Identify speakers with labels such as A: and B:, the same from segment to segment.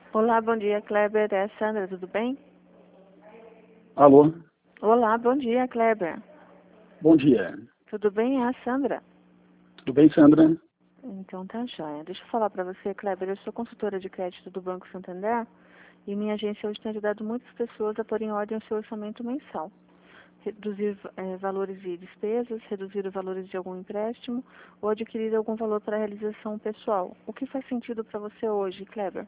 A: Olá, bom dia, Kleber. É a Sandra, tudo bem?
B: Alô?
A: Olá, bom dia, Kleber.
B: Bom dia.
A: Tudo bem? É a Sandra.
B: Tudo bem, Sandra?
A: Então tá joia. Deixa eu falar para você, Kleber. Eu sou consultora de crédito do Banco Santander e minha agência hoje tem ajudado muitas pessoas a pôr em ordem o seu orçamento mensal. Reduzir valores de despesas, reduzir os valores de algum empréstimo ou adquirir algum valor para realização pessoal. O que faz sentido para você hoje, Kleber?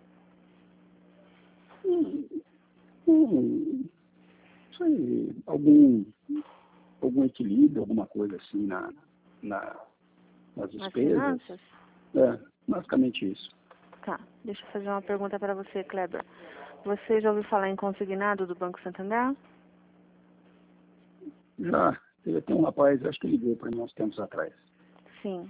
B: Não sei, algum equilíbrio, alguma coisa assim nas
A: Nas
B: despesas.
A: finanças?
B: Basicamente isso.
A: Tá. Deixa eu fazer uma pergunta para você, Kleber. Você já ouviu falar em consignado do Banco Santander?
B: Já, teve até um rapaz, acho que ligou para mim uns tempos atrás.
A: Sim.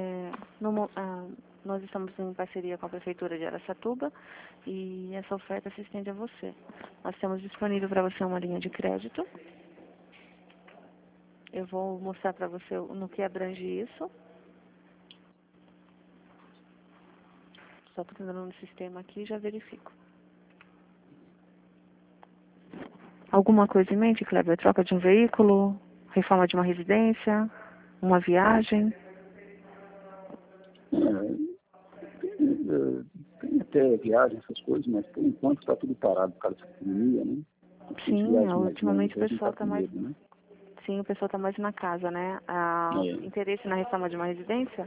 A: Nós estamos em parceria com a Prefeitura de Araçatuba e essa oferta se estende a você. Nós temos disponível para você uma linha de crédito. Eu vou mostrar para você no que abrange isso. Só estou tentando no sistema aqui e já verifico. Alguma coisa em mente, Kleber? Troca de um veículo? Reforma de uma residência? Uma viagem?
B: Tem até viagem, essas coisas, mas por enquanto está tudo parado por causa dessa pandemia, né?
A: Sim, ultimamente o pessoal
B: está
A: está
B: com
A: mais...
B: medo, né?
A: Sim, o pessoal está mais na casa, né? Interesse na reforma de uma residência?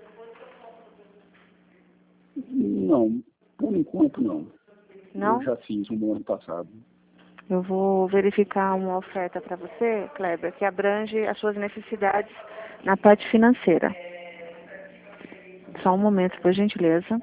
B: Não, por enquanto não. Eu
A: Não?
B: já fiz no ano passado.
A: Eu vou verificar uma oferta para você, Kleber, que abrange as suas necessidades na parte financeira. Só um momento, por gentileza.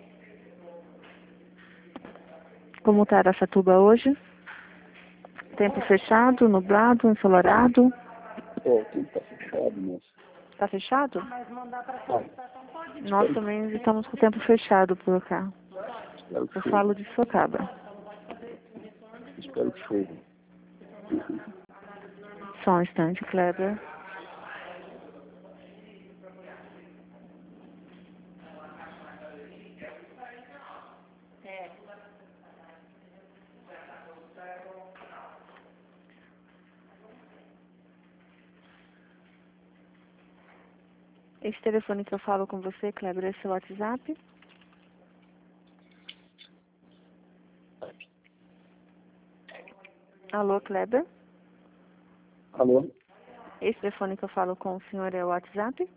A: Como está Araçatuba hoje? Tempo fechado, nublado, ensolarado?
B: O tempo está fechado, moça.
A: Está fechado?
B: Ah,
A: Nós também estamos com o tempo fechado por cá.
B: espero que
A: Eu
B: chova.
A: falo de Sorocaba.
B: Espero que chova.
A: Só um instante, Kleber. Esse telefone que eu falo com você, Kleber, é seu WhatsApp? Alô, Kleber?
B: Alô?
A: Esse telefone que eu falo com o senhor é o WhatsApp?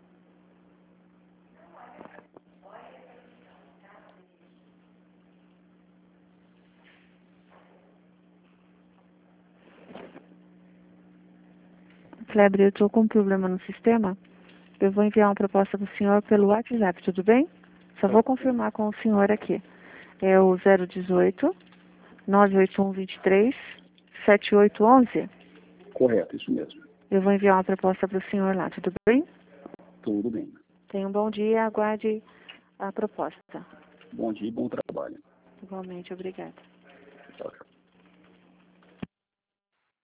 A: Kleber, eu estou com um problema no sistema. Eu vou enviar uma proposta para o senhor pelo WhatsApp, tudo bem? Só vou confirmar com o senhor aqui. É o 018 981 23 7811.
B: Correto, isso mesmo.
A: Eu vou enviar uma proposta para o senhor lá, tudo bem?
B: Tudo bem.
A: Tenha um bom dia, aguarde a proposta.
B: Bom dia e bom trabalho.
A: Igualmente, obrigada.
B: Tchau, tchau.